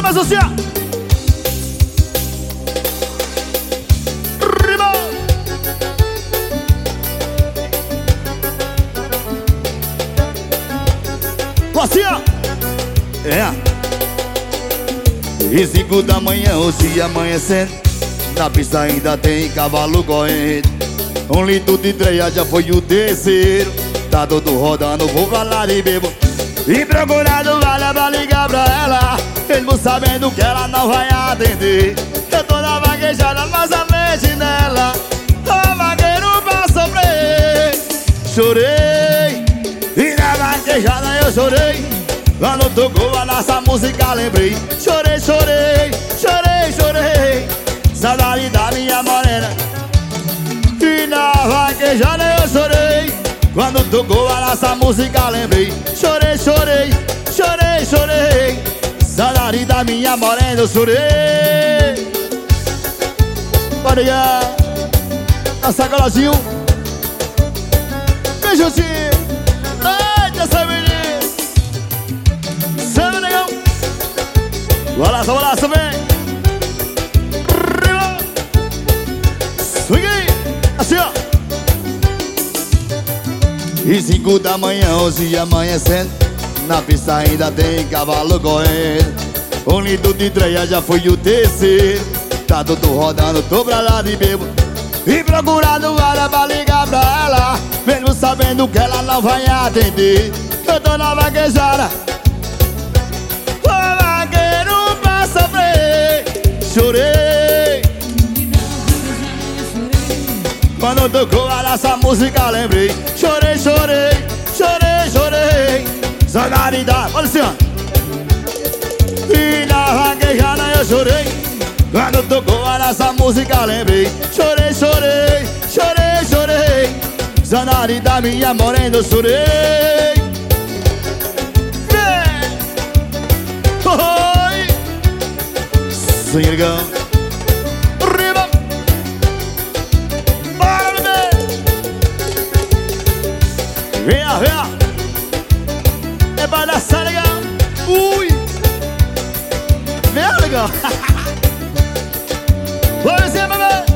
Mas assim, ó. Rima. Assim, ó. É. E 5 da manhã, hoje amanhecendo, na pista ainda tem cavalo correndo. 1 litro de treia já foi o terceiro. Tá todo rodando, vou falar e bebo. E procurado vale pra ligar pra ela, mesmo sabendo que ela não vai atender. Eu tô na vaquejada, mas a mente nela, tô vaqueiro pra sofrer. Chorei, e na vaquejada eu chorei. Quando tocou a nossa música lembrei. Chorei, chorei, chorei, chorei. Saudade da minha morena. E na vaquejada eu chorei. Quando tocou a nossa música lembrei. Chorei, chorei, chorei, chorei. Saudade da minha morena eu chorei. Bora aí, a sacoladinho. Beijozinho. Eita, essa menina. Sabe, negão. Bolaça, vem. Rima. Swing. Assim, ó. E 5 da manhã, hoje amanhecendo, na pista ainda tem cavalo correndo. 1 litro de treia já foi o terceiro. Tá tudo rodando, tô pra lá de bebo. E procurado vara pra ligar pra ela, mesmo sabendo que ela não vai atender. Eu tô na vaquejada, tô vaqueiro pra sofrer. Chorei, quando tocou a nossa música lembrei. Chorei, chorei, chorei, chorei. Saudade da... Olha assim, ó. E na vaquejada eu chorei. Quando tocou a nossa música lembrei. Chorei, chorei, chorei, chorei. Saudade da minha morena eu chorei. Oi. Singão. Riba. Bora, bebê. Venha, venha. É pra dançar, legal. Ui. Venha, legal. Vamos ver, bebê.